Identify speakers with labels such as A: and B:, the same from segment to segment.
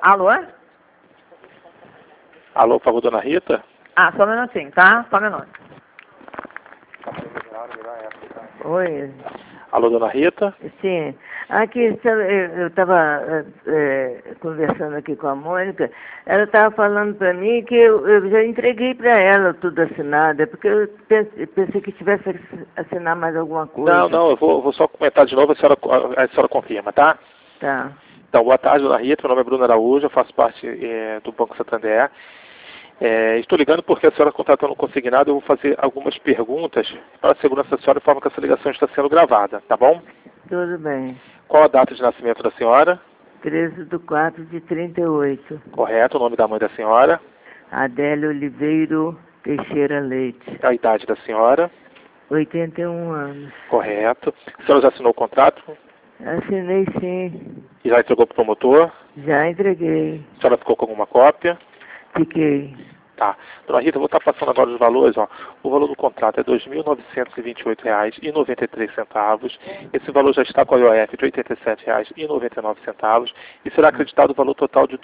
A: Alô?
B: Alô, por favor, dona Rita?
A: Ah, só um minutinho, tá? Só um minuto. Oi.
B: Alô, dona Rita?
A: Sim. Aqui, eu estava conversando aqui com a Mônica. Ela estava falando para mim que eu já entreguei para ela tudo assinado. É porque eu pensei que tivesse que assinar mais alguma coisa.
B: Não, eu vou só comentar de novo, a senhora confirma, tá?
A: Tá.
B: Então, boa tarde, dona Rita. Meu nome é Bruno Araújo, eu faço parte do Banco Santander. Estou ligando porque a senhora contratando um consignado, eu vou fazer algumas perguntas para a segurança da senhora, de forma que essa ligação está sendo gravada, tá bom?
A: Tudo bem.
B: Qual a data de nascimento da senhora?
A: 13/4/38.
B: Correto, o nome da mãe da senhora?
A: Adélia Oliveiro Teixeira Leite.
B: A idade da senhora?
A: 81 anos.
B: Correto. A senhora já assinou o contrato?
A: Assinei sim.
B: E já entregou para o promotor?
A: Já entreguei.
B: A senhora ficou com alguma cópia?
A: Fiquei.
B: Tá. Dona Rita, eu vou estar passando agora os valores, ó. O valor do contrato é R$ 2.928,93. Esse valor já está com a IOF de R$ 87,99 e será acreditado o valor total de R$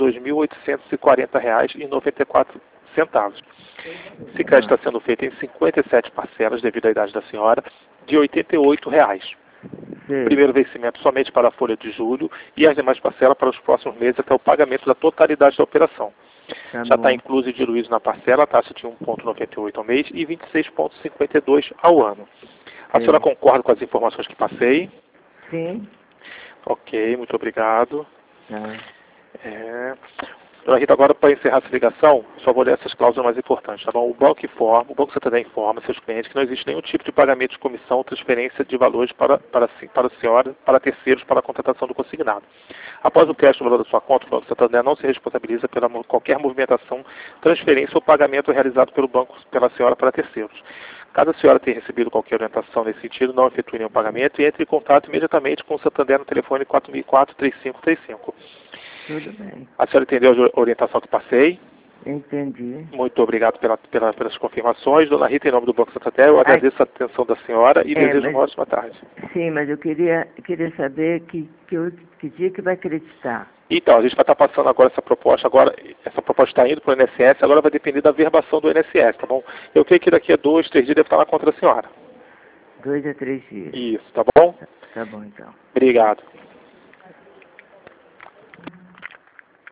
B: 2.840,94. Esse crédito está sendo feito em 57 parcelas devido à idade da senhora, de R$ 88.
A: Sim.
B: Primeiro vencimento somente para a folha de julho e as demais parcelas para os próximos meses até o pagamento da totalidade da operação.
A: Tá
B: Já está
A: bom.
B: incluso e diluído na parcela a taxa de 1,98 ao mês e 26,52 ao ano. A senhora concorda com as informações que passei?
A: Sim.
B: Ok, muito obrigado.
A: Tá.
B: Dona Rita, agora para encerrar essa ligação, só vou ler essas cláusulas mais importantes, tá bom? O Banco Santander informa seus clientes que não existe nenhum tipo de pagamento de comissão ou transferência de valores para a senhora, para terceiros, para a contratação do consignado. Após o crédito do valor da sua conta, o Banco Santander não se responsabiliza pela qualquer movimentação, transferência ou pagamento realizado pelo banco, pela senhora para terceiros. Caso a senhora tenha recebido qualquer orientação nesse sentido, não efetue nenhum pagamento e entre em contato imediatamente com o Santander no telefone 4004-3535.
A: Tudo bem.
B: A senhora entendeu a orientação que passei?
A: Entendi.
B: Muito obrigado pelas confirmações. Dona Rita, em nome do Banco Santander, eu agradeço a atenção da senhora e desejo uma ótima tarde.
A: Sim, mas eu queria saber que dia que vai acreditar.
B: Então, a gente vai estar passando agora essa proposta está indo para o INSS, agora vai depender da verbação do INSS, tá bom? Eu creio que daqui a 2, 3 dias deve estar na conta da senhora.
A: 2 a 3 dias.
B: Isso, tá bom?
A: Tá bom, então.
B: Obrigado.